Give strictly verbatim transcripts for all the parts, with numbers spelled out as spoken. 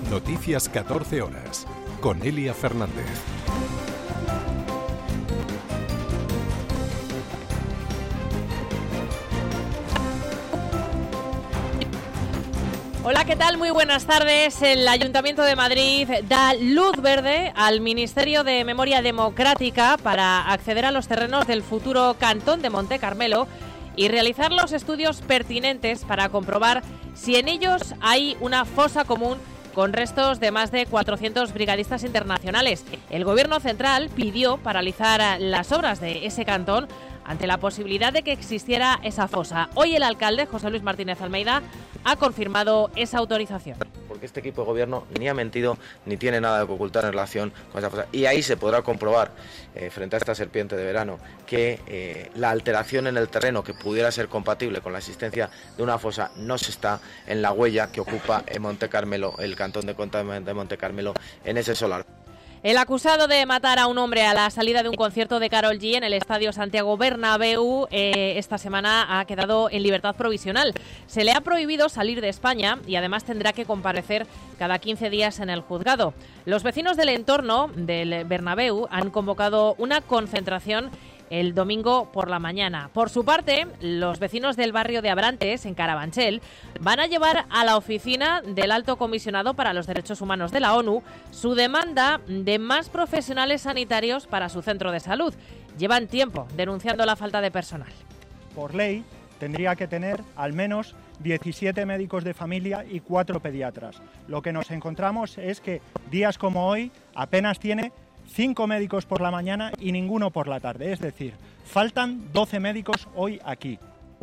Noticias catorce horas, con Elia Fernández. Hola, ¿qué tal? Muy buenas tardes. El Ayuntamiento de Madrid da luz verde al Ministerio de Memoria Democrática para acceder a los terrenos del futuro Cantón de Monte Carmelo y realizar los estudios pertinentes para comprobar si en ellos hay una fosa común con restos de más de cuatrocientos brigadistas internacionales. El Gobierno central pidió paralizar las obras de ese cantón ante la posibilidad de que existiera esa fosa. Hoy el alcalde, José Luis Martínez Almeida, ha confirmado esa autorización. Porque este equipo de gobierno ni ha mentido ni tiene nada que ocultar en relación con esa fosa. Y ahí se podrá comprobar, eh, frente a esta serpiente de verano, que eh, la alteración en el terreno que pudiera ser compatible con la existencia de una fosa no se está en la huella que ocupa en Monte Carmelo, el cantón de Monte Carmelo, en ese solar. El acusado de matar a un hombre a la salida de un concierto de Karol G en el Estadio Santiago Bernabéu eh, esta semana ha quedado en libertad provisional. Se le ha prohibido salir de España y además tendrá que comparecer cada quince días en el juzgado. Los vecinos del entorno del Bernabéu han convocado una concentración el domingo por la mañana. Por su parte, los vecinos del barrio de Abrantes, en Carabanchel, van a llevar a la oficina del Alto Comisionado para los Derechos Humanos de la ONU su demanda de más profesionales sanitarios para su centro de salud. Llevan tiempo denunciando la falta de personal. Por ley, tendría que tener al menos diecisiete médicos de familia y cuatro pediatras. Lo que nos encontramos es que días como hoy apenas tiene cinco médicos por la mañana y ninguno por la tarde. Es decir, faltan doce médicos hoy aquí.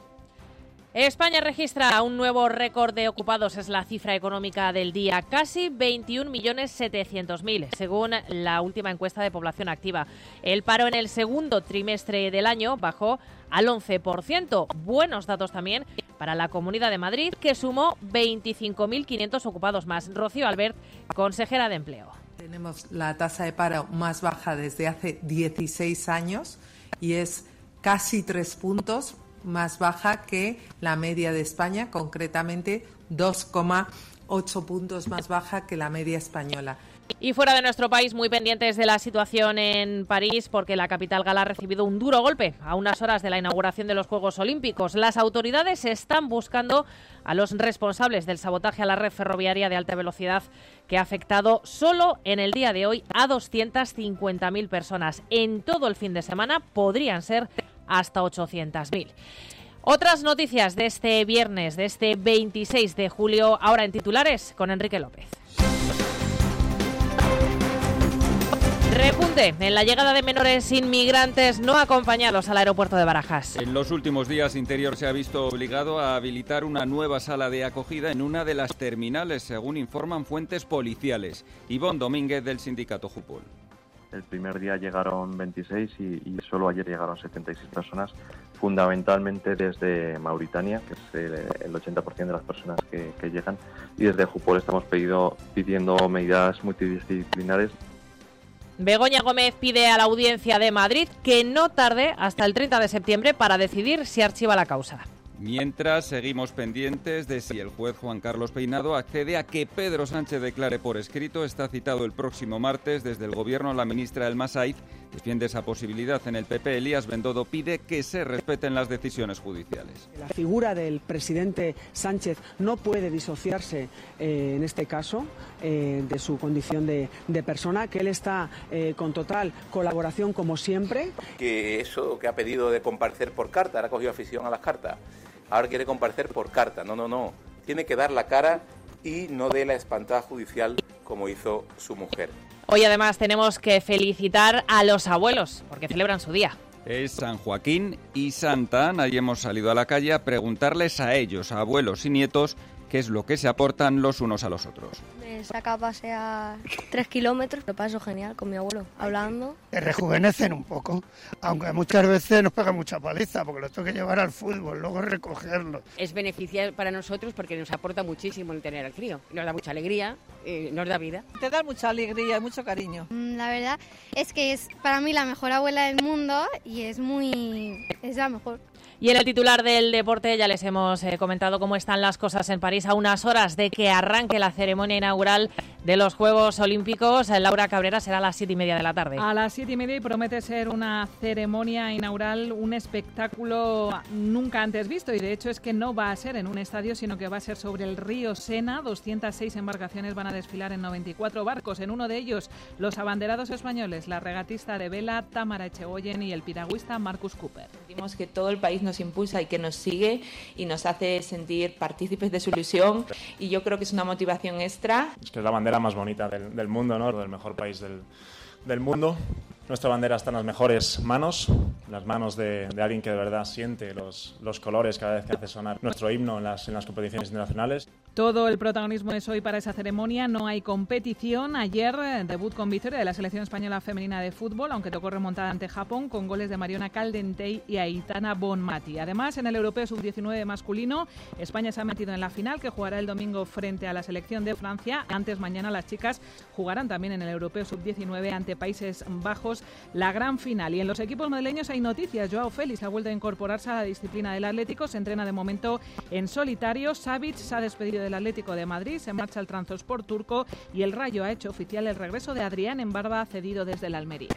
España registra un nuevo récord de ocupados, es la cifra económica del día, casi veintiún millones setecientos mil, según la última encuesta de población activa. El paro en el segundo trimestre del año bajó al once por ciento. Buenos datos también para la Comunidad de Madrid, que sumó veinticinco mil quinientos ocupados más. Rocío Albert, consejera de Empleo. Tenemos la tasa de paro más baja desde hace dieciséis años y es casi tres puntos más baja que la media de España, concretamente dos coma ocho puntos más baja que la media española. Y fuera de nuestro país, muy pendientes de la situación en París, porque la capital gala ha recibido un duro golpe a unas horas de la inauguración de los Juegos Olímpicos. Las autoridades están buscando a los responsables del sabotaje a la red ferroviaria de alta velocidad que ha afectado solo en el día de hoy a doscientas cincuenta mil personas. En todo el fin de semana podrían ser hasta ochocientas mil. Otras noticias de este viernes, de este veintiséis de julio, ahora en titulares con Enrique López. Repunte en la llegada de menores inmigrantes no acompañados al aeropuerto de Barajas. En los últimos días, Interior se ha visto obligado a habilitar una nueva sala de acogida en una de las terminales, según informan fuentes policiales. Ivonne Domínguez, del sindicato Jupol. El primer día llegaron veintiséis y, y solo ayer llegaron setenta y seis personas, fundamentalmente desde Mauritania, que es el, el ochenta por ciento de las personas que, que llegan, y desde Jupol estamos pedido, pidiendo medidas multidisciplinares. Begoña Gómez pide a la Audiencia de Madrid que no tarde hasta el treinta de septiembre para decidir si archiva la causa. Mientras, seguimos pendientes de si el juez Juan Carlos Peinado accede a que Pedro Sánchez declare por escrito. Está citado el próximo martes. Desde el Gobierno, la ministra El Masaiz defiende esa posibilidad. En el P P, Elías Bendodo pide que se respeten las decisiones judiciales. La figura del presidente Sánchez no puede disociarse, eh, en este caso, eh, de su condición de, de persona, que él está eh, con total colaboración, como siempre. Que eso que ha pedido de comparecer por carta, ahora ha cogido afición a las cartas. Ahora quiere comparecer por carta. No, no, no. Tiene que dar la cara y no dé la espantada judicial como hizo su mujer. Hoy además tenemos que felicitar a los abuelos porque celebran su día. Es San Joaquín y Santa Ana y hemos salido a la calle a preguntarles a ellos, a abuelos y nietos, qué es lo que se aportan los unos a los otros. Me saca a pasear tres kilómetros, lo paso genial con mi abuelo, hablando. Que rejuvenecen un poco, aunque muchas veces nos pega mucha paliza, porque los tengo que llevar al fútbol, luego recogerlos. Es beneficial para nosotros porque nos aporta muchísimo el tener al crío, nos da mucha alegría, eh, nos da vida. Te da mucha alegría y mucho cariño. La verdad es que es para mí la mejor abuela del mundo y es muy... es la mejor. Y en el titular del deporte ya les hemos eh, comentado cómo están las cosas en París a unas horas de que arranque la ceremonia inaugural de los Juegos Olímpicos. Laura Cabrera, será a las siete y media de la tarde. A las siete y media y promete ser una ceremonia inaugural, un espectáculo nunca antes visto, y de hecho es que no va a ser en un estadio, sino que va a ser sobre el río Sena. doscientas seis embarcaciones van a desfilar en noventa y cuatro barcos, en uno de ellos los abanderados españoles, la regatista de vela Tamara Echegoyen y el piragüista Marcus Cooper. Sentimos que todo el país nos impulsa y que nos sigue y nos hace sentir partícipes de su ilusión, y yo creo que es una motivación extra. Es que es la bandera más bonita del, del mundo, ¿no? Del mejor país del, del mundo. Nuestra bandera está en las mejores manos, las manos de, de alguien que de verdad siente los, los colores cada vez que hace sonar nuestro himno en las, en las competiciones internacionales. Todo el protagonismo es hoy para esa ceremonia. No hay competición. Ayer, debut con victoria de la selección española femenina de fútbol, aunque tocó remontada ante Japón con goles de Mariona Caldentey y Aitana Bonmati. Además, en el Europeo sub diecinueve masculino, España se ha metido en la final, que jugará el domingo frente a la selección de Francia. Antes, mañana, las chicas jugarán también en el Europeo sub diecinueve ante Países Bajos, la gran final. Y en los equipos madrileños hay noticias. Joao Félix ha vuelto a incorporarse a la disciplina del Atlético. Se entrena de momento en solitario. Savic se ha despedido del Atlético de Madrid, se marcha al Trabzonspor turco, y el Rayo ha hecho oficial el regreso de Adrián Embarba, cedido desde la Almería.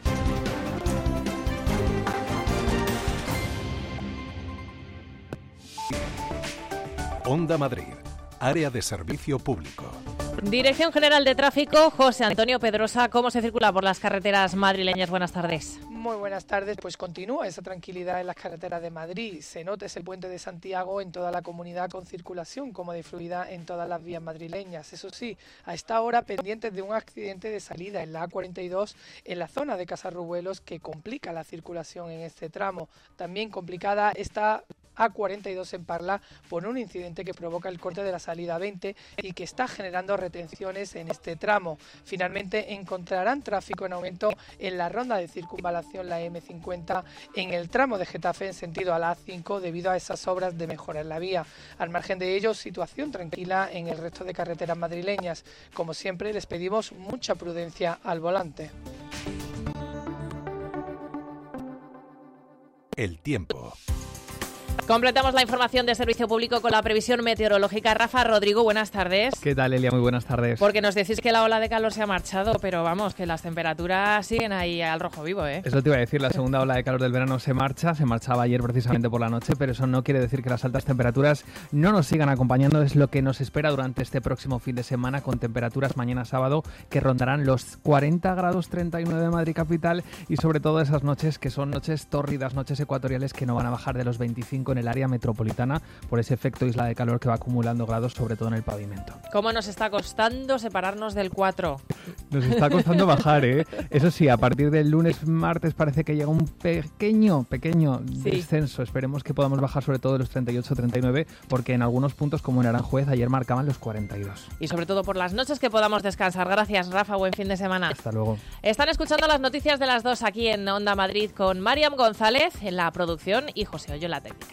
Onda Madrid, área de servicio público. Dirección General de Tráfico, José Antonio Pedrosa. ¿Cómo se circula por las carreteras madrileñas? Buenas tardes. Muy buenas tardes. Pues continúa esa tranquilidad en las carreteras de Madrid. Se nota ese puente de Santiago en toda la comunidad, con circulación cómoda y fluida en todas las vías madrileñas. Eso sí, a esta hora pendientes de un accidente de salida en la A cuarenta y dos en la zona de Casarrubuelos, que complica la circulación en este tramo. También complicada está A cuarenta y dos en Parla por un incidente que provoca el corte de la salida veinte y que está generando retenciones en este tramo. Finalmente encontrarán tráfico en aumento en la ronda de circunvalación, la eme cincuenta, en el tramo de Getafe en sentido a la A cinco, debido a esas obras de mejora en la vía. Al margen de ello, situación tranquila en el resto de carreteras madrileñas. Como siempre, les pedimos mucha prudencia al volante. El tiempo. Completamos la información de servicio público con la previsión meteorológica. Rafa Rodrigo, buenas tardes. ¿Qué tal, Elia? Muy buenas tardes. Porque nos decís que la ola de calor se ha marchado, pero vamos, que las temperaturas siguen ahí al rojo vivo, ¿eh? Eso te iba a decir, la segunda ola de calor del verano se marcha, se marchaba ayer precisamente por la noche, pero eso no quiere decir que las altas temperaturas no nos sigan acompañando. Es lo que nos espera durante este próximo fin de semana, con temperaturas mañana sábado que rondarán los cuarenta grados treinta y nueve de Madrid capital, y sobre todo esas noches que son noches tórridas, noches ecuatoriales que no van a bajar de los veinticinco en el área metropolitana por ese efecto isla de calor que va acumulando grados, sobre todo en el pavimento. ¿Cómo nos está costando separarnos del cuatro? Nos está costando bajar, ¿eh? Eso sí, a partir del lunes, martes parece que llega un pequeño, pequeño sí. descenso. Esperemos que podamos bajar sobre todo de los treinta y ocho, treinta y nueve, porque en algunos puntos, como en Aranjuez, ayer marcaban los cuarenta y dos. Y sobre todo por las noches que podamos descansar. Gracias, Rafa. Buen fin de semana. Hasta luego. Están escuchando las noticias de las dos aquí en Onda Madrid con Mariam González en la producción y José Ollo en la técnica.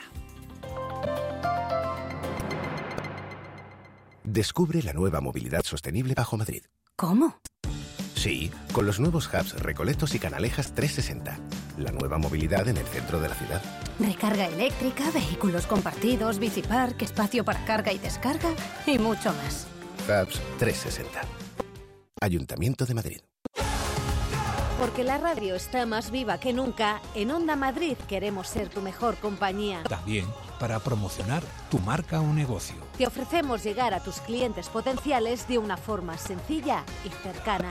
Descubre la nueva movilidad sostenible bajo Madrid. ¿Cómo? Sí, con los nuevos hubs Recoletos y Canalejas trescientos sesenta. La nueva movilidad en el centro de la ciudad. Recarga eléctrica, vehículos compartidos, bicipark, espacio para carga y descarga y mucho más. Hubs trescientos sesenta. Ayuntamiento de Madrid. Porque la radio está más viva que nunca, en Onda Madrid queremos ser tu mejor compañía. También para promocionar tu marca o negocio. Te ofrecemos llegar a tus clientes potenciales de una forma sencilla y cercana.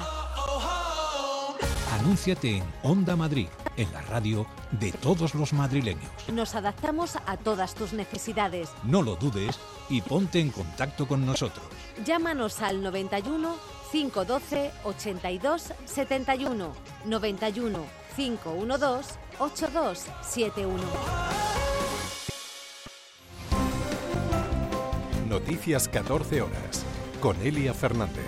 Anúnciate en Onda Madrid, en la radio de todos los madrileños. Nos adaptamos a todas tus necesidades. No lo dudes y ponte en contacto con nosotros. Llámanos al noventa y uno, cinco uno dos, ochenta y dos setenta y uno, noventa y uno, cinco uno dos, ocho dos siete uno. Noticias catorce horas, con Elia Fernández.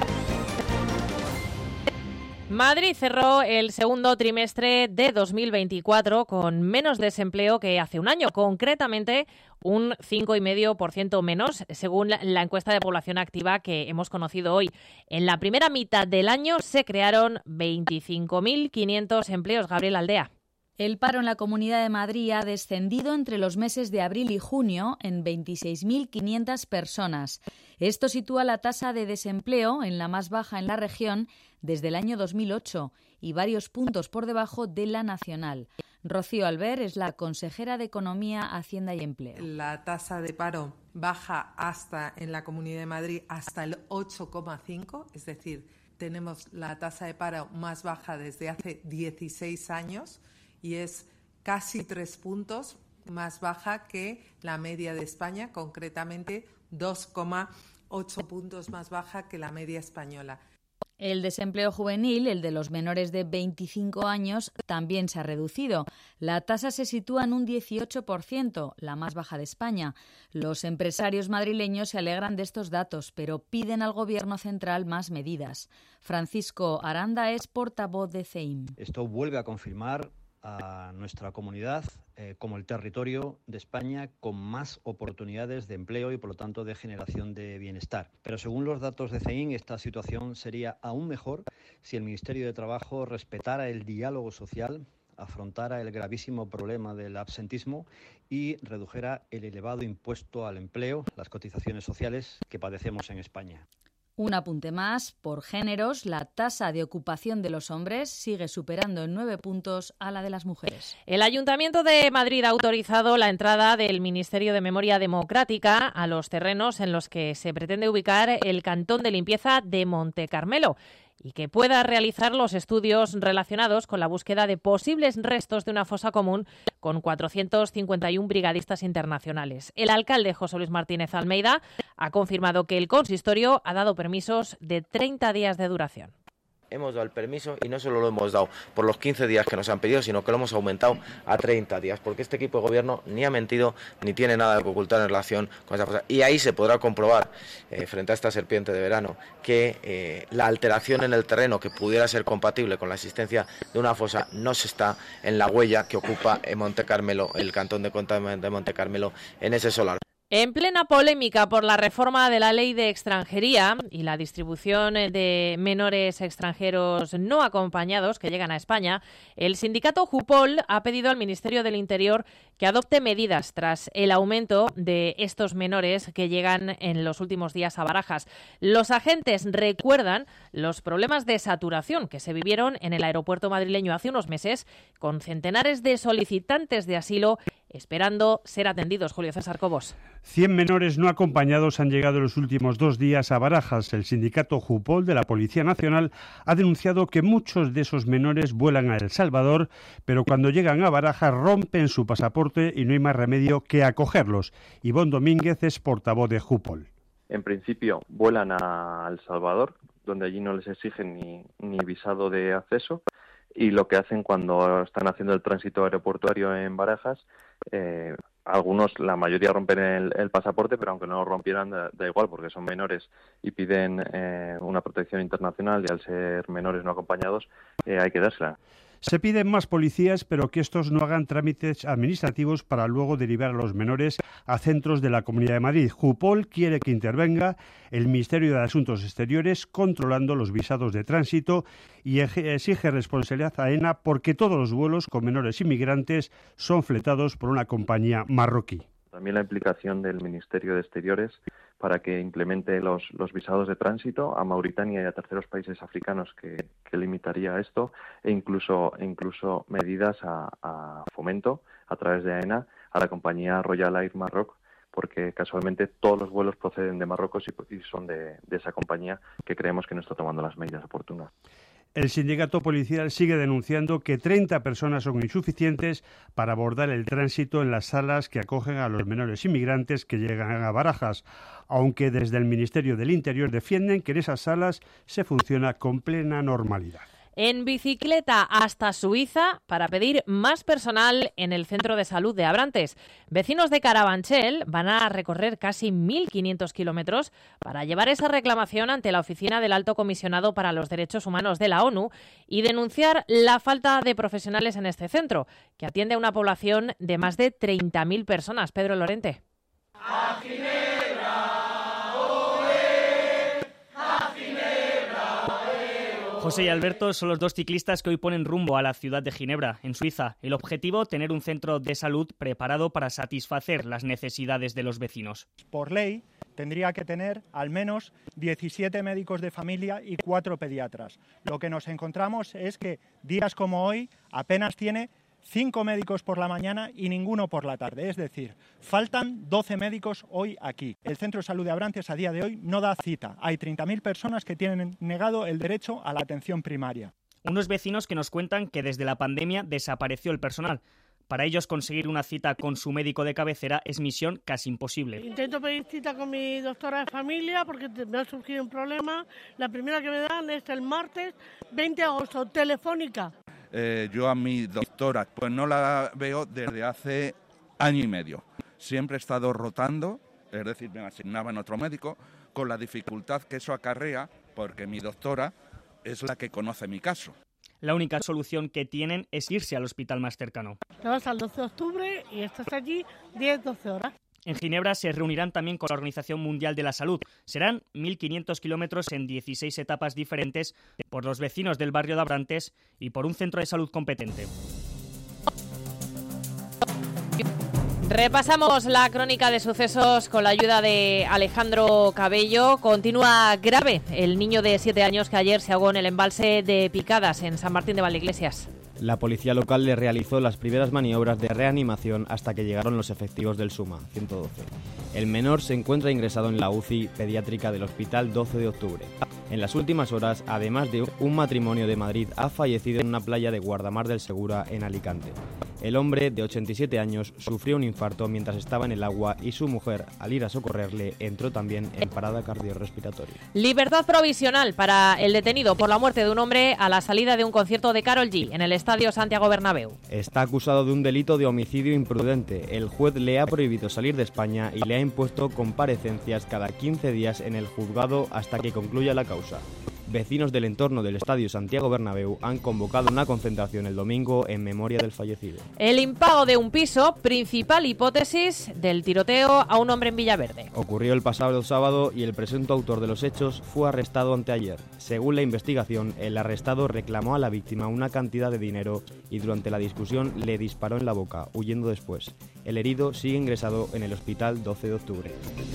Madrid cerró el segundo trimestre de dos mil veinticuatro con menos desempleo que hace un año, concretamente un cinco coma cinco por ciento menos, según la encuesta de población activa que hemos conocido hoy. En la primera mitad del año se crearon veinticinco mil quinientos empleos. Gabriel Aldea. El paro en la Comunidad de Madrid ha descendido entre los meses de abril y junio en veintiséis mil quinientas personas. Esto sitúa la tasa de desempleo en la más baja en la región desde el año dos mil ocho y varios puntos por debajo de la nacional. Rocío Albert es la consejera de Economía, Hacienda y Empleo. La tasa de paro baja hasta en la Comunidad de Madrid hasta el ocho coma cinco, es decir, tenemos la tasa de paro más baja desde hace dieciséis años y es casi tres puntos más baja que la media de España, concretamente dos coma ocho puntos más baja que la media española. El desempleo juvenil, el de los menores de veinticinco años, también se ha reducido. La tasa se sitúa en un dieciocho por ciento, la más baja de España. Los empresarios madrileños se alegran de estos datos, pero piden al Gobierno central más medidas. Francisco Aranda es portavoz de C E I M. Esto vuelve a confirmar a nuestra comunidad eh, como el territorio de España con más oportunidades de empleo y, por lo tanto, de generación de bienestar. Pero según los datos de C E I M, esta situación sería aún mejor si el Ministerio de Trabajo respetara el diálogo social, afrontara el gravísimo problema del absentismo y redujera el elevado impuesto al empleo, las cotizaciones sociales que padecemos en España. Un apunte más, por géneros, la tasa de ocupación de los hombres sigue superando en nueve puntos a la de las mujeres. El Ayuntamiento de Madrid ha autorizado la entrada del Ministerio de Memoria Democrática a los terrenos en los que se pretende ubicar el cantón de limpieza de Montecarmelo y que pueda realizar los estudios relacionados con la búsqueda de posibles restos de una fosa común con cuatrocientos cincuenta y uno brigadistas internacionales. El alcalde José Luis Martínez Almeida ha confirmado que el consistorio ha dado permisos de treinta días de duración. Hemos dado el permiso y no solo lo hemos dado por los quince días que nos han pedido, sino que lo hemos aumentado a treinta días, porque este equipo de gobierno ni ha mentido ni tiene nada que ocultar en relación con esa fosa. Y ahí se podrá comprobar, eh, frente a esta serpiente de verano, que eh, la alteración en el terreno que pudiera ser compatible con la existencia de una fosa no se está en la huella que ocupa en Montecarmelo, el cantón de de Montecarmelo, en ese solar. En plena polémica por la reforma de la ley de extranjería y la distribución de menores extranjeros no acompañados que llegan a España, el sindicato Jupol ha pedido al Ministerio del Interior que adopte medidas tras el aumento de estos menores que llegan en los últimos días a Barajas. Los agentes recuerdan los problemas de saturación que se vivieron en el aeropuerto madrileño hace unos meses, con centenares de solicitantes de asilo esperando ser atendidos. Julio César Cobos. Cien menores no acompañados han llegado en los últimos dos días a Barajas. El sindicato Jupol de la Policía Nacional ha denunciado que muchos de esos menores vuelan a El Salvador, pero cuando llegan a Barajas rompen su pasaporte y no hay más remedio que acogerlos. Ivonne Domínguez es portavoz de Jupol. En principio vuelan a El Salvador, donde allí no les exigen ni, ni visado de acceso, y lo que hacen cuando están haciendo el tránsito aeroportuario en Barajas, eh, algunos, la mayoría rompen el, el pasaporte, pero aunque no lo rompieran da, da igual, porque son menores y piden eh, una protección internacional, y al ser menores no acompañados eh, hay que dársela. Se piden más policías, pero que estos no hagan trámites administrativos para luego derivar a los menores a centros de la Comunidad de Madrid. Jupol quiere que intervenga el Ministerio de Asuntos Exteriores controlando los visados de tránsito y exige responsabilidad a AENA porque todos los vuelos con menores inmigrantes son fletados por una compañía marroquí. También la implicación del Ministerio de Exteriores para que implemente los, los visados de tránsito a Mauritania y a terceros países africanos que, que limitaría esto, e incluso, e incluso medidas a, a fomento a través de AENA a la compañía Royal Air Maroc, porque casualmente todos los vuelos proceden de Marruecos y, y son de, de esa compañía que creemos que no está tomando las medidas oportunas. El sindicato policial sigue denunciando que treinta personas son insuficientes para abordar el tránsito en las salas que acogen a los menores inmigrantes que llegan a Barajas, aunque desde el Ministerio del Interior defienden que en esas salas se funciona con plena normalidad. En bicicleta hasta Suiza para pedir más personal en el centro de salud de Abrantes. Vecinos de Carabanchel van a recorrer casi mil quinientos kilómetros para llevar esa reclamación ante la oficina del Alto Comisionado para los Derechos Humanos de la ONU y denunciar la falta de profesionales en este centro, que atiende a una población de más de treinta mil personas. Pedro Lorente. A Ginebra, José y Alberto son los dos ciclistas que hoy ponen rumbo a la ciudad de Ginebra, en Suiza. El objetivo, tener un centro de salud preparado para satisfacer las necesidades de los vecinos. Por ley, tendría que tener al menos diecisiete médicos de familia y cuatro pediatras. Lo que nos encontramos es que días como hoy apenas tiene cinco médicos por la mañana y ninguno por la tarde. Es decir, faltan doce médicos hoy aquí. El Centro de Salud de Abrantes a día de hoy no da cita. Hay treinta mil personas que tienen negado el derecho a la atención primaria. Unos vecinos que nos cuentan que desde la pandemia desapareció el personal. Para ellos conseguir una cita con su médico de cabecera es misión casi imposible. Intento pedir cita con mi doctora de familia porque me ha surgido un problema. La primera que me dan es el martes veinte de agosto, telefónica. Eh, yo a mi doctora pues no la veo desde hace año y medio. Siempre he estado rotando, es decir, me asignaban otro médico, con la dificultad que eso acarrea porque mi doctora es la que conoce mi caso. La única solución que tienen es irse al hospital más cercano. Te vas al doce de octubre y estás allí diez a doce horas. En Ginebra se reunirán también con la Organización Mundial de la Salud. Serán mil quinientos kilómetros en dieciséis etapas diferentes por los vecinos del barrio de Abrantes y por un centro de salud competente. Repasamos la crónica de sucesos con la ayuda de Alejandro Cabello. Continúa grave el niño de siete años que ayer se ahogó en el embalse de Picadas, en San Martín de Valdeiglesias. La policía local le realizó las primeras maniobras de reanimación hasta que llegaron los efectivos del SUMA, ciento doce. El menor se encuentra ingresado en la U C I pediátrica del Hospital doce de octubre. En las últimas horas, además de un matrimonio de Madrid, ha fallecido en una playa de Guardamar del Segura, en Alicante. El hombre, de ochenta y siete años, sufrió un infarto mientras estaba en el agua y su mujer, al ir a socorrerle, entró también en parada cardiorrespiratoria. Libertad provisional para el detenido por la muerte de un hombre a la salida de un concierto de Karol G en el Estadio Santiago Bernabéu. Está acusado de un delito de homicidio imprudente. El juez le ha prohibido salir de España y le ha impuesto comparecencias cada quince días en el juzgado hasta que concluya la causa. Vecinos del entorno del Estadio Santiago Bernabéu han convocado una concentración el domingo en memoria del fallecido. El impago de un piso, principal hipótesis del tiroteo a un hombre en Villaverde. Ocurrió el pasado sábado y el presunto autor de los hechos fue arrestado anteayer. Según la investigación, el arrestado reclamó a la víctima una cantidad de dinero y durante la discusión le disparó en la boca, huyendo después. El herido sigue ingresado en el Hospital doce de octubre.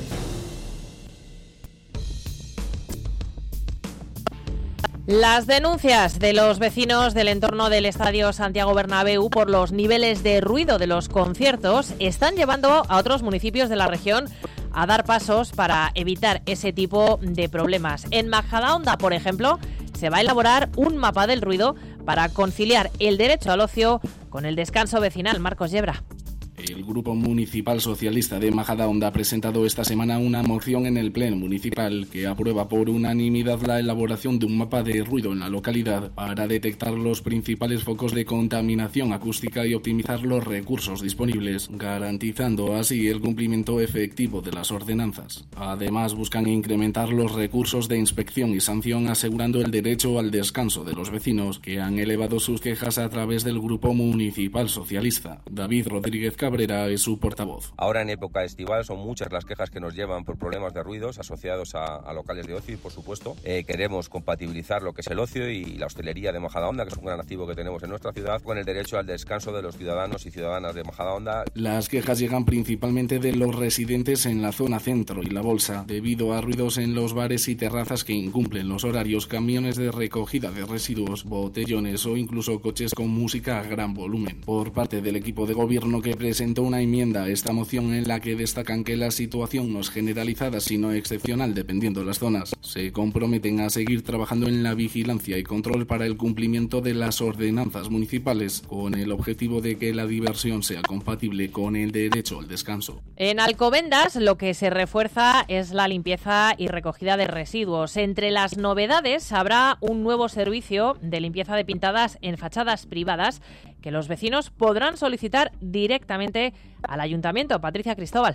Las denuncias de los vecinos del entorno del Estadio Santiago Bernabéu por los niveles de ruido de los conciertos están llevando a otros municipios de la región a dar pasos para evitar ese tipo de problemas. En Majadahonda, por ejemplo, se va a elaborar un mapa del ruido para conciliar el derecho al ocio con el descanso vecinal. Marcos Yebra. El Grupo Municipal Socialista de Majadahonda ha presentado esta semana una moción en el Pleno Municipal que aprueba por unanimidad la elaboración de un mapa de ruido en la localidad para detectar los principales focos de contaminación acústica y optimizar los recursos disponibles, garantizando así el cumplimiento efectivo de las ordenanzas. Además, buscan incrementar los recursos de inspección y sanción, asegurando el derecho al descanso de los vecinos que han elevado sus quejas a través del Grupo Municipal Socialista. David Rodríguez Cabrera es su portavoz. Ahora en época estival son muchas las quejas que nos llevan por problemas de ruidos asociados a, a locales de ocio y por supuesto eh, queremos compatibilizar lo que es el ocio y la hostelería de Majadahonda, que es un gran activo que tenemos en nuestra ciudad, con el derecho al descanso de los ciudadanos y ciudadanas de Majadahonda. Las quejas llegan principalmente de los residentes en la zona centro y la Bolsa, debido a ruidos en los bares y terrazas que incumplen los horarios, camiones de recogida de residuos, botellones o incluso coches con música a gran volumen. Por parte del equipo de gobierno que presentó una enmienda a esta moción en la que destacan que la situación no es generalizada sino excepcional dependiendo de las zonas. Se comprometen a seguir trabajando en la vigilancia y control para el cumplimiento de las ordenanzas municipales con el objetivo de que la diversión sea compatible con el derecho al descanso. En Alcobendas lo que se refuerza es la limpieza y recogida de residuos. Entre las novedades habrá un nuevo servicio de limpieza de pintadas en fachadas privadas que los vecinos podrán solicitar directamente al Ayuntamiento. Patricia Cristóbal.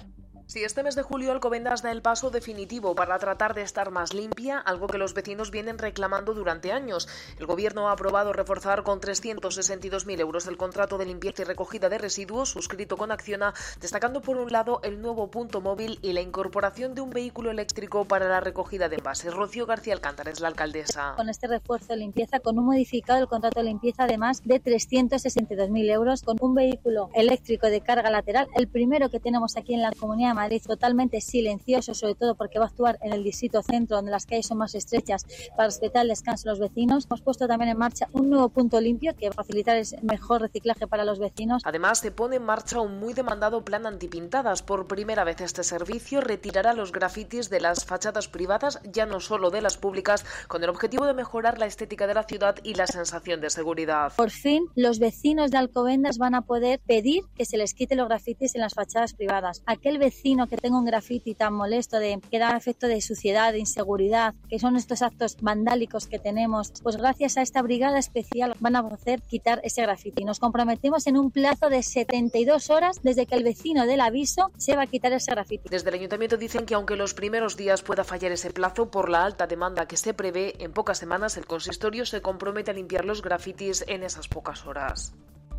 Si este mes de julio Alcobendas da el paso definitivo para tratar de estar más limpia, algo que los vecinos vienen reclamando durante años. El Gobierno ha aprobado reforzar con trescientos sesenta y dos mil euros el contrato de limpieza y recogida de residuos suscrito con Acciona, destacando por un lado el nuevo punto móvil y la incorporación de un vehículo eléctrico para la recogida de envases. Rocío García Alcántara es la alcaldesa. Con este refuerzo de limpieza, con un modificado del contrato de limpieza, además de trescientos sesenta y dos mil euros, con un vehículo eléctrico de carga lateral, el primero que tenemos aquí en la Comunidad de Madrid, totalmente silencioso, sobre todo porque va a actuar en el distrito centro, donde las calles son más estrechas, para respetar el descanso de los vecinos. Hemos puesto también en marcha un nuevo punto limpio que va a facilitar el mejor reciclaje para los vecinos. Además, se pone en marcha un muy demandado plan antipintadas. Por primera vez este servicio retirará los grafitis de las fachadas privadas, ya no solo de las públicas, con el objetivo de mejorar la estética de la ciudad y la sensación de seguridad. Por fin, los vecinos de Alcobendas van a poder pedir que se les quite los grafitis en las fachadas privadas. Aquel vecino que tenga un grafiti tan molesto, de que da efecto de suciedad, de inseguridad, que son estos actos vandálicos que tenemos, pues gracias a esta brigada especial van a poder quitar ese grafiti. Nos comprometemos en un plazo de setenta y dos horas desde que el vecino del aviso se va a quitar ese grafiti. Desde el Ayuntamiento dicen que aunque los primeros días pueda fallar ese plazo por la alta demanda que se prevé, en pocas semanas el consistorio se compromete a limpiar los grafitis en esas pocas horas.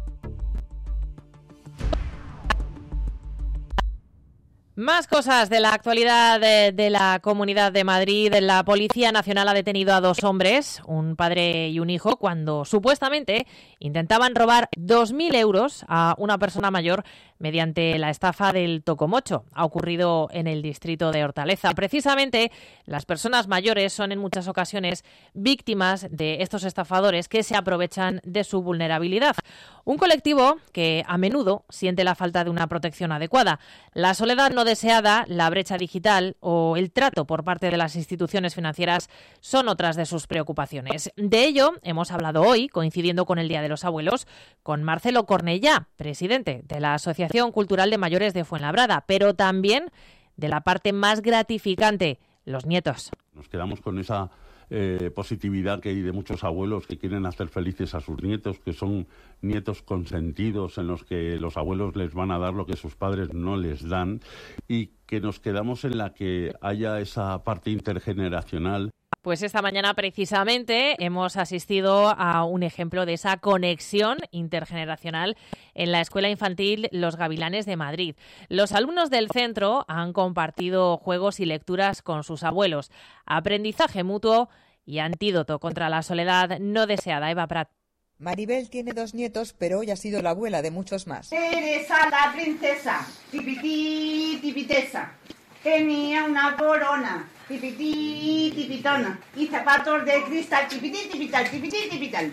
Más cosas de la actualidad de, de la Comunidad de Madrid. La Policía Nacional ha detenido a dos hombres, un padre y un hijo, cuando supuestamente intentaban robar dos mil euros a una persona mayor mediante la estafa del tocomocho. Ha ocurrido en el distrito de Hortaleza. Precisamente, las personas mayores son en muchas ocasiones víctimas de estos estafadores que se aprovechan de su vulnerabilidad. Un colectivo que a menudo siente la falta de una protección adecuada. La soledad no deseada, la brecha digital o el trato por parte de las instituciones financieras son otras de sus preocupaciones. De ello hemos hablado hoy, coincidiendo con el Día de los Abuelos, con Marcelo Cornellá, presidente de la Asociación Cultural de Mayores de Fuenlabrada, pero también de la parte más gratificante, los nietos. Nos quedamos con esa eh, positividad que hay de muchos abuelos que quieren hacer felices a sus nietos, que son nietos consentidos en los que los abuelos les van a dar lo que sus padres no les dan, y que nos quedamos en la que haya esa parte intergeneracional. Pues esta mañana precisamente hemos asistido a un ejemplo de esa conexión intergeneracional en la Escuela Infantil Los Gavilanes de Madrid. Los alumnos del centro han compartido juegos y lecturas con sus abuelos. Aprendizaje mutuo y antídoto contra la soledad no deseada. Eva Prat. Maribel tiene dos nietos, pero hoy ha sido la abuela de muchos más. Teresa la princesa, tipití, tipitesa, tenía una corona, tipití, tipitona, y zapatos de cristal, tipití, tipital, tipití, tipital.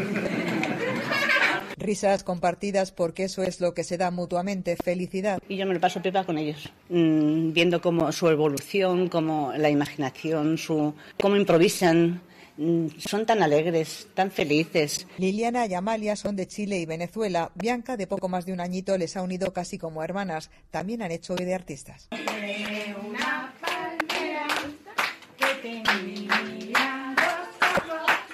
Risas compartidas, porque eso es lo que se da mutuamente, felicidad. Y yo me lo paso pipa con ellos, mmm, viendo cómo su evolución, cómo la imaginación, su cómo improvisan. Son tan alegres, tan felices. Liliana y Amalia son de Chile y Venezuela. Bianca, de poco más de un añito, les ha unido casi como hermanas. También han hecho hoy de artistas. Una palmera que tenía dos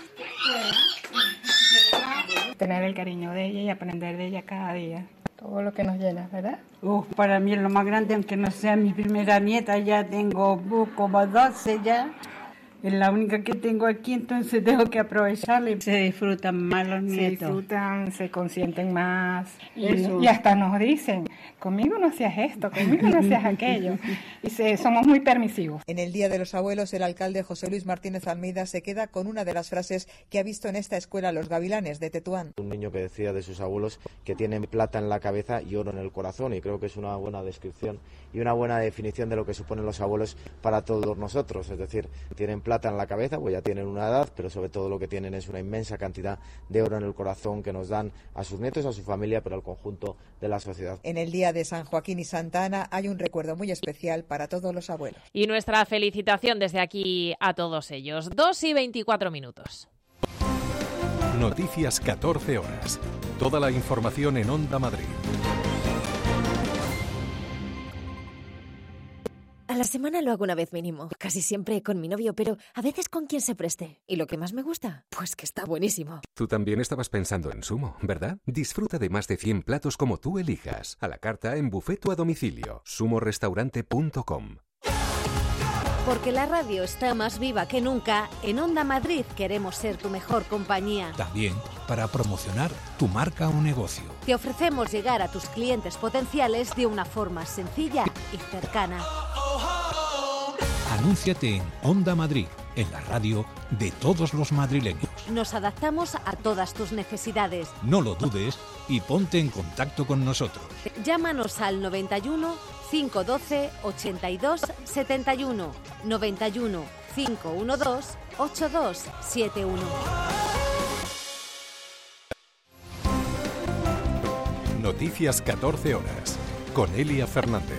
ojos. Tener el cariño de ella y aprender de ella cada día. Todo lo que nos llena, ¿verdad? Uf, para mí es lo más grande, aunque no sea mi primera nieta, ya tengo uh, como doce ya. Es la única que tengo aquí, entonces tengo que aprovecharla. Se disfrutan más los nietos. Se disfrutan, se consienten más. Y, y hasta nos dicen, conmigo no hacías esto, conmigo no hacías aquello. Y se, somos muy permisivos. En el Día de los Abuelos, el alcalde José Luis Martínez Almeida se queda con una de las frases que ha visto en esta escuela Los Gavilanes de Tetuán. Un niño que decía de sus abuelos que tienen plata en la cabeza y oro en el corazón, y creo que es una buena descripción y una buena definición de lo que suponen los abuelos para todos nosotros. Es decir, tienen plata en la cabeza, pues ya tienen una edad, pero sobre todo lo que tienen es una inmensa cantidad de oro en el corazón que nos dan a sus nietos, a su familia, pero al conjunto de la sociedad. En el Día de San Joaquín y Santa Ana hay un recuerdo muy especial para todos los abuelos. Y nuestra felicitación desde aquí a todos ellos. dos y veinticuatro minutos. Noticias catorce horas. Toda la información en Onda Madrid. A la semana lo hago una vez mínimo, casi siempre con mi novio, pero a veces con quien se preste. ¿Y lo que más me gusta? Pues que está buenísimo. Tú también estabas pensando en Sumo, ¿verdad? Disfruta de más de cien platos como tú elijas, a la carta, en buffet o a domicilio. sumo restaurante punto com. Porque la radio está más viva que nunca, en Onda Madrid queremos ser tu mejor compañía. También para promocionar tu marca o negocio. Te ofrecemos llegar a tus clientes potenciales de una forma sencilla y cercana. Anúnciate en Onda Madrid, en la radio de todos los madrileños. Nos adaptamos a todas tus necesidades. No lo dudes y ponte en contacto con nosotros. Llámanos al noventa y uno, cinco doce, ochenta y dos, setenta y uno, noventa y uno, cinco doce, ochenta y dos setenta y uno. Noticias catorce horas, con Elia Fernández.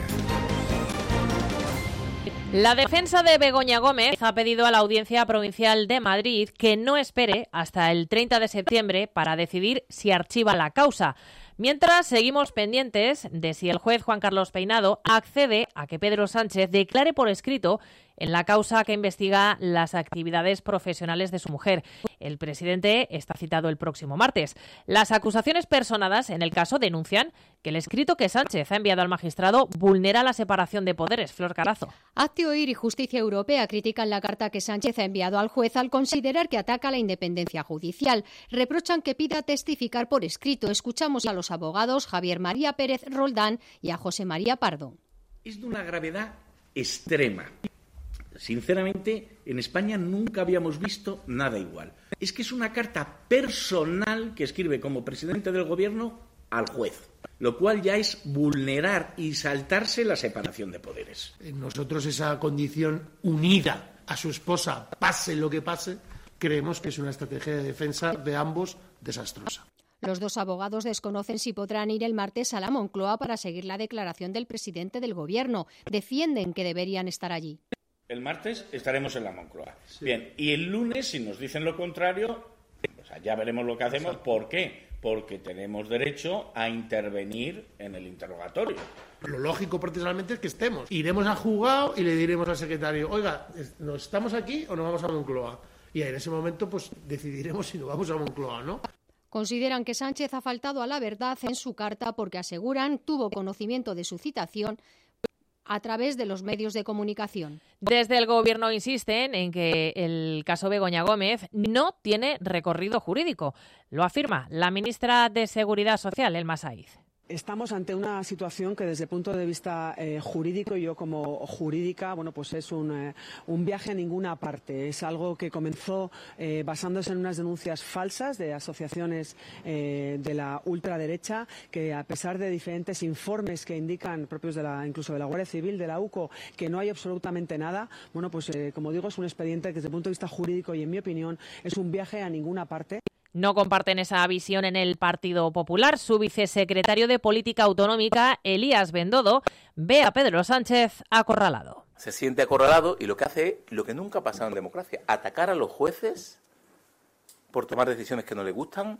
La defensa de Begoña Gómez ha pedido a la Audiencia Provincial de Madrid que no espere hasta el treinta de septiembre para decidir si archiva la causa. Mientras, seguimos pendientes de si el juez Juan Carlos Peinado accede a que Pedro Sánchez declare por escrito en la causa que investiga las actividades profesionales de su mujer. El presidente está citado el próximo martes. Las acusaciones personadas en el caso denuncian que el escrito que Sánchez ha enviado al magistrado vulnera la separación de poderes. Flor Carazo. Hazte Oír y Justicia Europea critican la carta que Sánchez ha enviado al juez al considerar que ataca la independencia judicial. Reprochan que pida testificar por escrito. Escuchamos a los abogados Javier María Pérez Roldán y a José María Pardo. Es de una gravedad extrema. Sinceramente, en España nunca habíamos visto nada igual. Es que es una carta personal que escribe como presidente del gobierno al juez, lo cual ya es vulnerar y saltarse la separación de poderes. Nosotros esa condición unida a su esposa, pase lo que pase, creemos que es una estrategia de defensa de ambos desastrosa. Los dos abogados desconocen si podrán ir el martes a la Moncloa para seguir la declaración del presidente del gobierno. Defienden que deberían estar allí. El martes estaremos en la Moncloa. Sí. Bien, y el lunes, si nos dicen lo contrario, o sea, ya veremos lo que hacemos. ¿Por qué? Porque tenemos derecho a intervenir en el interrogatorio. Lo lógico precisamente es que estemos. Iremos al juzgado y le diremos al secretario, oiga, ¿nos estamos aquí o nos vamos a Moncloa? Y en ese momento pues decidiremos si nos vamos a Moncloa, ¿no? Consideran que Sánchez ha faltado a la verdad en su carta porque aseguran tuvo conocimiento de su citación a través de los medios de comunicación. Desde el Gobierno insisten en que el caso Begoña Gómez no tiene recorrido jurídico. Lo afirma la ministra de Seguridad Social, Elma Saiz. Estamos ante una situación que desde el punto de vista eh, jurídico, yo como jurídica, bueno, pues es un, eh, un viaje a ninguna parte. Es algo que comenzó eh, basándose en unas denuncias falsas de asociaciones eh, de la ultraderecha, que a pesar de diferentes informes que indican, propios de la, incluso de la Guardia Civil, de la U C O, que no hay absolutamente nada, bueno, pues eh, como digo, es un expediente que desde el punto de vista jurídico y en mi opinión es un viaje a ninguna parte. No comparten esa visión en el Partido Popular. Su vicesecretario de Política Autonómica, Elías Bendodo, ve a Pedro Sánchez acorralado. Se siente acorralado y lo que hace es lo que nunca ha pasado en democracia, atacar a los jueces por tomar decisiones que no le gustan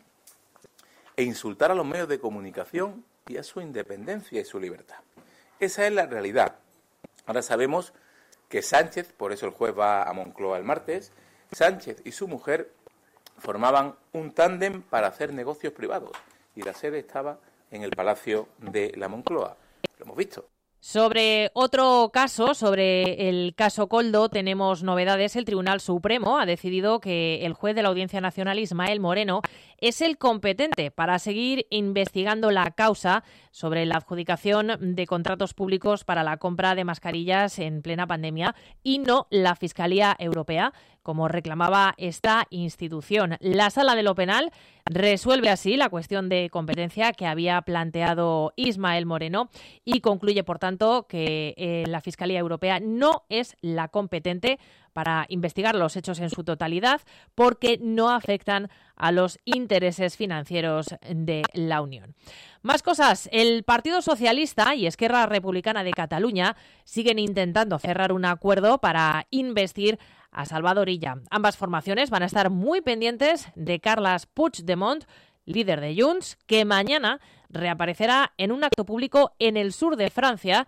e insultar a los medios de comunicación y a su independencia y su libertad. Esa es la realidad. Ahora sabemos que Sánchez, por eso el juez va a Moncloa el martes, Sánchez y su mujer formaban un tándem para hacer negocios privados y la sede estaba en el Palacio de la Moncloa. Lo hemos visto. Sobre otro caso, sobre el caso Koldo, tenemos novedades. El Tribunal Supremo ha decidido que el juez de la Audiencia Nacional, Ismael Moreno, es el competente para seguir investigando la causa sobre la adjudicación de contratos públicos para la compra de mascarillas en plena pandemia y no la Fiscalía Europea, como reclamaba esta institución. La Sala de lo Penal resuelve así la cuestión de competencia que había planteado Ismael Moreno y concluye, por tanto, que eh, la Fiscalía Europea no es la competente para investigar los hechos en su totalidad porque no afectan a los intereses financieros de la Unión. Más cosas. El Partido Socialista y Esquerra Republicana de Cataluña siguen intentando cerrar un acuerdo para investir a Salvador Illa. Ambas formaciones van a estar muy pendientes de Carles Puigdemont, líder de Junts, que mañana reaparecerá en un acto público en el sur de Francia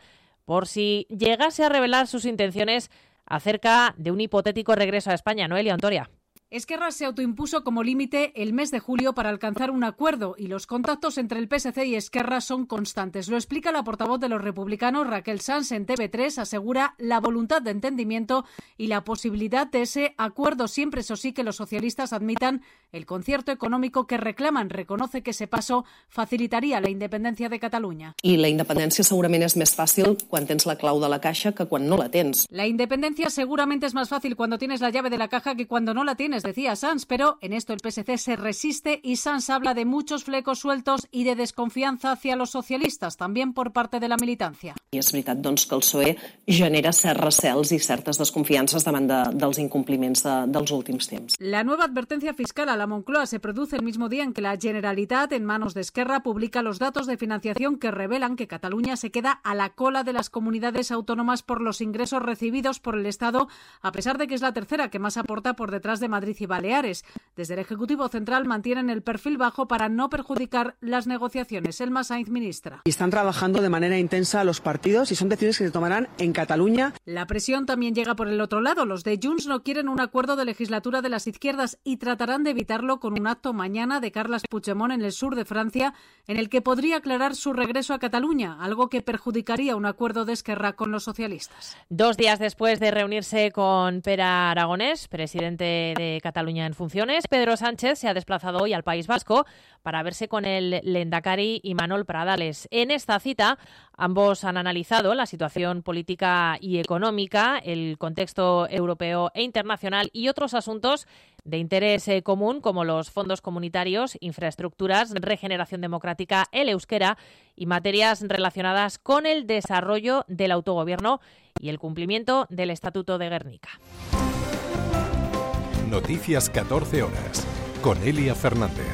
por si llegase a revelar sus intenciones acerca de un hipotético regreso a España. Noelia Ontoria. Esquerra se autoimpuso como límite el mes de julio para alcanzar un acuerdo y los contactos entre el P S C y Esquerra son constantes. Lo explica la portavoz de los republicanos, Raquel Sanz, en T V tres. Asegura la voluntad de entendimiento y la posibilidad de ese acuerdo, siempre eso sí que los socialistas admitan el concierto económico que reclaman. Reconoce que ese paso facilitaría la independencia de Cataluña. I la independència segurament és més fàcil quan tens la clau de la caixa que quan no la tens. La independencia seguramente es más fácil cuando tienes la llave de la caja que cuando no la tienes, decía Sanz, pero en esto el P S C se resiste y Sanz habla de muchos flecos sueltos y de desconfianza hacia los socialistas, también por parte de la militancia. I és veritat doncs, que el P S O E genera certs recels i certes desconfiances davant de, dels incompliments de, dels últims temps. La nueva advertencia fiscal a la Moncloa se produce el mismo día en que la Generalitat, en manos de Esquerra, publica los datos de financiación que revelan que Cataluña se queda a la cola de las comunidades autónomas por los ingresos recibidos por el Estado, a pesar de que es la tercera que más aporta por detrás de Madrid y Baleares. Desde el Ejecutivo Central mantienen el perfil bajo para no perjudicar las negociaciones. Elma Sainz, ministra. Y están trabajando de manera intensa los partidos y son decisiones que se tomarán en Cataluña. La presión también llega por el otro lado. Los de Junts no quieren un acuerdo de legislatura de las izquierdas y tratarán de evitarlo con un acto mañana de Carles Puigdemont en el sur de Francia, en el que podría aclarar su regreso a Cataluña, algo que perjudicaría un acuerdo de Esquerra con los socialistas. Dos días después de reunirse con Pere Aragonés, presidente de Cataluña en funciones, Pedro Sánchez se ha desplazado hoy al País Vasco para verse con el lehendakari Imanol Pradales. En esta cita, ambos han analizado la situación política y económica, el contexto europeo e internacional y otros asuntos de interés eh, común como los fondos comunitarios, infraestructuras, regeneración democrática, el euskera y materias relacionadas con el desarrollo del autogobierno y el cumplimiento del Estatuto de Gernika. Noticias catorce horas, con Elia Fernández.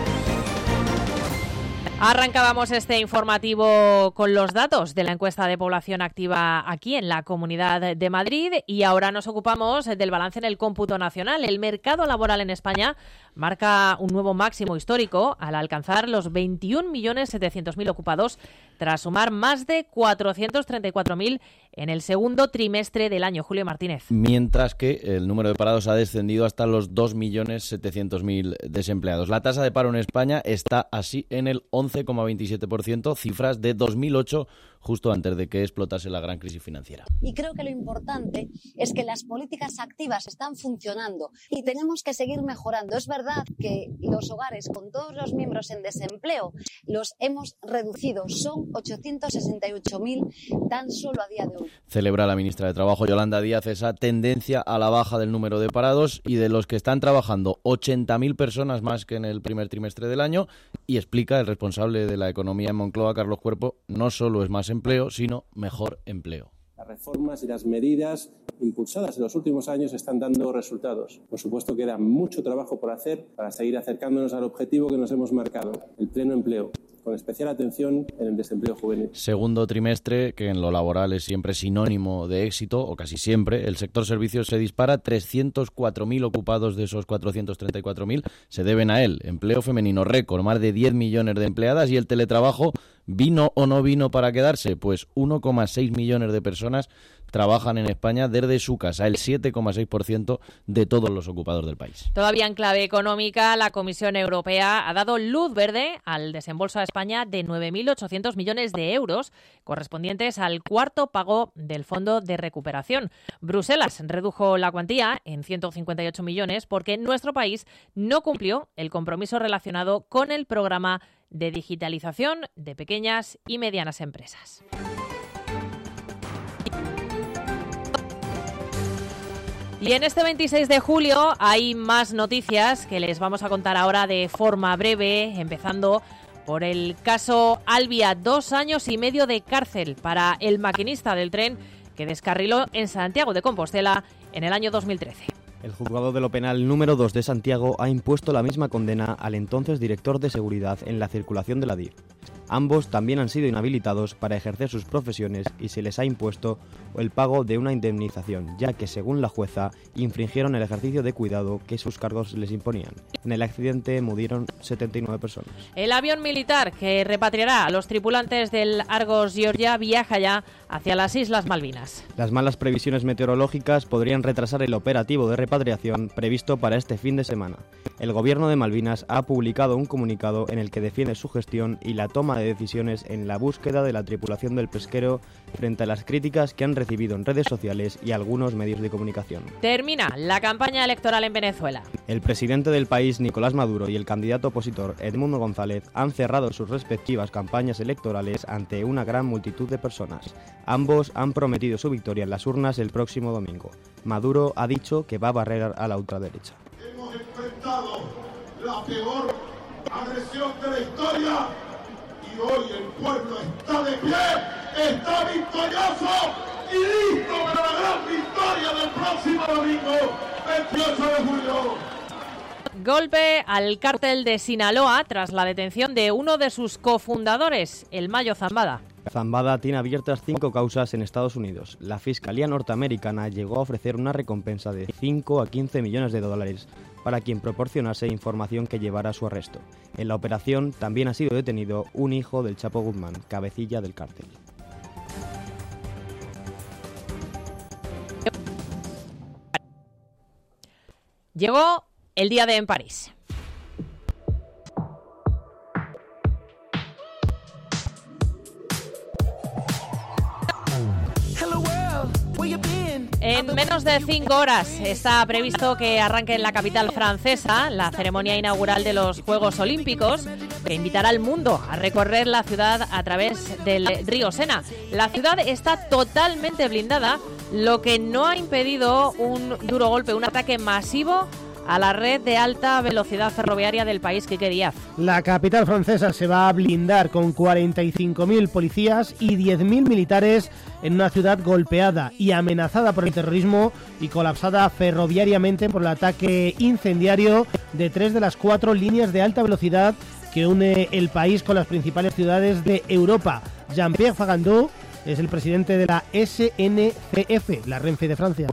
Arrancábamos este informativo con los datos de la encuesta de población activa aquí en la Comunidad de Madrid y ahora nos ocupamos del balance en el cómputo nacional. El mercado laboral en España marca un nuevo máximo histórico al alcanzar los veintiún millones setecientos mil ocupados tras sumar más de cuatrocientos treinta y cuatro mil en el segundo trimestre del año. Julio Martínez. Mientras que el número de parados ha descendido hasta los dos millones setecientos mil desempleados. La tasa de paro en España está así en el once coma veintisiete por ciento, cifras de dos mil ocho, justo antes de que explotase la gran crisis financiera. Y creo que lo importante es que las políticas activas están funcionando y tenemos que seguir mejorando. Es verdad que los hogares con todos los miembros en desempleo los hemos reducido. Son ochocientos sesenta y ocho mil tan solo a día de hoy. Celebra la ministra de Trabajo, Yolanda Díaz, esa tendencia a la baja del número de parados y de los que están trabajando ochenta mil personas más que en el primer trimestre del año, y explica el responsable de la economía en Moncloa, Carlos Cuerpo, no solo es más empleo, sino mejor empleo. Las reformas y las medidas impulsadas en los últimos años están dando resultados. Por supuesto, queda mucho trabajo por hacer para seguir acercándonos al objetivo que nos hemos marcado, el pleno empleo, con especial atención en el desempleo juvenil. Segundo trimestre, que en lo laboral es siempre sinónimo de éxito, o casi siempre. El sector servicios se dispara, trescientos cuatro mil ocupados de esos cuatrocientos treinta y cuatro mil se deben a él. Empleo femenino récord, más de diez millones de empleadas, y el teletrabajo, ¿vino o no vino para quedarse? Pues uno coma seis millones de personas trabajan en España desde su casa, el siete coma seis por ciento de todos los ocupados del país. Todavía en clave económica, la Comisión Europea ha dado luz verde al desembolso a España de nueve mil ochocientos millones de euros, correspondientes al cuarto pago del Fondo de Recuperación. Bruselas redujo la cuantía en ciento cincuenta y ocho millones porque nuestro país no cumplió el compromiso relacionado con el programa de digitalización de pequeñas y medianas empresas. Y en este veintiséis de julio hay más noticias que les vamos a contar ahora de forma breve, empezando por el caso Alvia, dos años y medio de cárcel para el maquinista del tren que descarriló en Santiago de Compostela en el año dos mil trece. El juzgado de lo penal número dos de Santiago ha impuesto la misma condena al entonces director de seguridad en la circulación de la D I R. Ambos también han sido inhabilitados para ejercer sus profesiones y se les ha impuesto el pago de una indemnización, ya que, según la jueza, infringieron el ejercicio de cuidado que sus cargos les imponían. En el accidente murieron setenta y nueve personas. El avión militar que repatriará a los tripulantes del Argos Georgia viaja ya hacia las Islas Malvinas. Las malas previsiones meteorológicas podrían retrasar el operativo de repatriación previsto para este fin de semana. El gobierno de Malvinas ha publicado un comunicado en el que defiende su gestión y la toma de decisiones en la búsqueda de la tripulación del pesquero frente a las críticas que han recibido en redes sociales y algunos medios de comunicación. Termina la campaña electoral en Venezuela. El presidente del país, Nicolás Maduro, y el candidato opositor, Edmundo González, han cerrado sus respectivas campañas electorales ante una gran multitud de personas. Ambos han prometido su victoria en las urnas el próximo domingo. Maduro ha dicho que va a barrer a la ultraderecha. Hemos enfrentado la peor agresión de la historia y hoy el pueblo está de pie, está victorioso y listo para la gran victoria del próximo domingo, veintiocho de julio. Golpe al cártel de Sinaloa tras la detención de uno de sus cofundadores, el Mayo Zambada. Zambada tiene abiertas cinco causas en Estados Unidos. La Fiscalía norteamericana llegó a ofrecer una recompensa de cinco a quince millones de dólares para quien proporcionase información que llevara a su arresto. En la operación también ha sido detenido un hijo del Chapo Guzmán, cabecilla del cártel. Llegó el día de en París. En menos de cinco horas está previsto que arranque en la capital francesa la ceremonia inaugural de los Juegos Olímpicos, que invitará al mundo a recorrer la ciudad a través del río Sena. La ciudad está totalmente blindada, lo que no ha impedido un duro golpe, un ataque masivo a la red de alta velocidad ferroviaria del país. Quique Díaz. La capital francesa se va a blindar con cuarenta y cinco mil policías y diez mil militares en una ciudad golpeada y amenazada por el terrorismo y colapsada ferroviariamente por el ataque incendiario de tres de las cuatro líneas de alta velocidad que une el país con las principales ciudades de Europa. Jean-Pierre Fagandou es el presidente de la S N C F, la Renfe de Francia.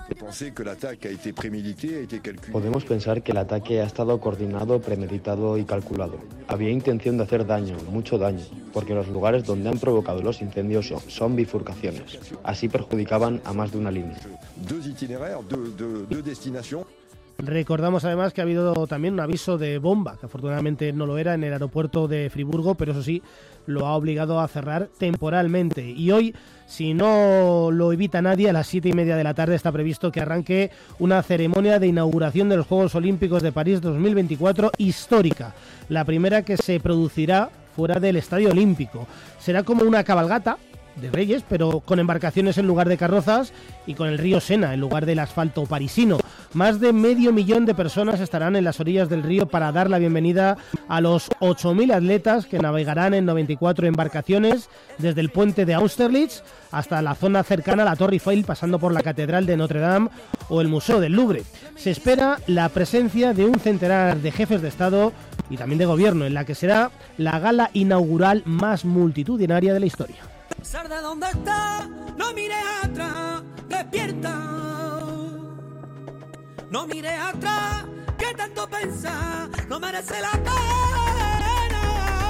Podemos pensar que el ataque ha estado coordinado, premeditado y calculado. Había intención de hacer daño, mucho daño, porque los lugares donde han provocado los incendios son, son bifurcaciones. Así perjudicaban a más de una línea. Recordamos además que ha habido también un aviso de bomba, que afortunadamente no lo era, en el aeropuerto de Friburgo, pero eso sí, lo ha obligado a cerrar temporalmente. Y hoy, si no lo evita nadie, a las siete y media de la tarde está previsto que arranque una ceremonia de inauguración de los Juegos Olímpicos de París dos mil veinticuatro histórica, la primera que se producirá fuera del Estadio Olímpico. Será como una cabalgata de reyes, pero con embarcaciones en lugar de carrozas y con el río Sena en lugar del asfalto parisino. Más de medio millón de personas estarán en las orillas del río para dar la bienvenida a los ocho mil atletas que navegarán en noventa y cuatro embarcaciones desde el puente de Austerlitz hasta la zona cercana a la Torre Eiffel, pasando por la Catedral de Notre Dame o el Museo del Louvre. Se espera la presencia de un centenar de jefes de Estado y también de Gobierno, en la que será la gala inaugural más multitudinaria de la historia. Sal de donde está, no mires atrás, despierta. No mires atrás, que tanto pensar, no merece la pena.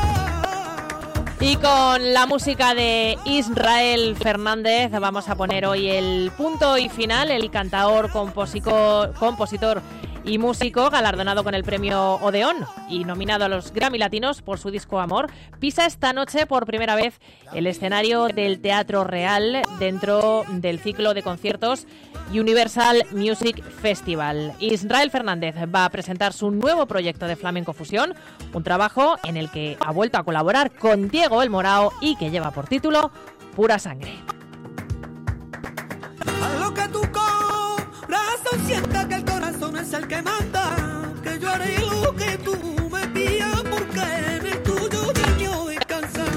Y con la música de Israel Fernández vamos a poner hoy el punto y final. El cantaor, compositor, compositor y músico, galardonado con el premio Odeón y nominado a los Grammy Latinos por su disco Amor, pisa esta noche por primera vez el escenario del Teatro Real dentro del ciclo de conciertos Universal Music Festival. Israel Fernández va a presentar su nuevo proyecto de flamenco fusión, un trabajo en el que ha vuelto a colaborar con Diego El Morao y que lleva por título Pura Sangre. A lo que tú corazón sienta que el corazón es el que manda, que yo haré lo que tú me pidas porque en el tuyo yo descansar.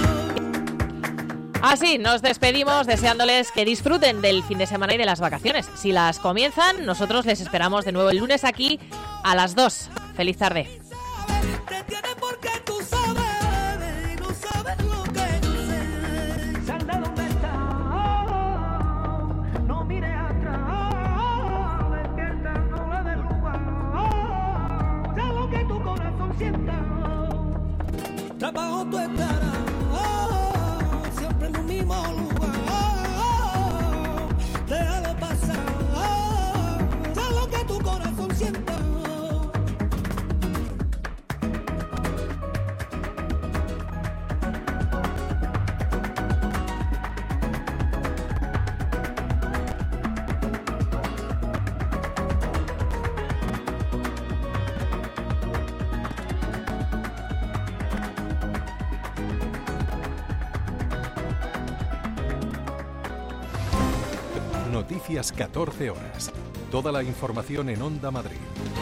Así nos despedimos deseándoles que disfruten del fin de semana y de las vacaciones. Si las comienzan, nosotros les esperamos de nuevo el lunes aquí a las dos. Feliz tarde. Te tiene porque tú sabes, no sabes. abajo tú estarás, oh, siempre en un mismo lugar, oh, déjalo pasar, oh, haz lo que tu corazón sienta. Noticias catorce horas. Toda la información en Onda Madrid.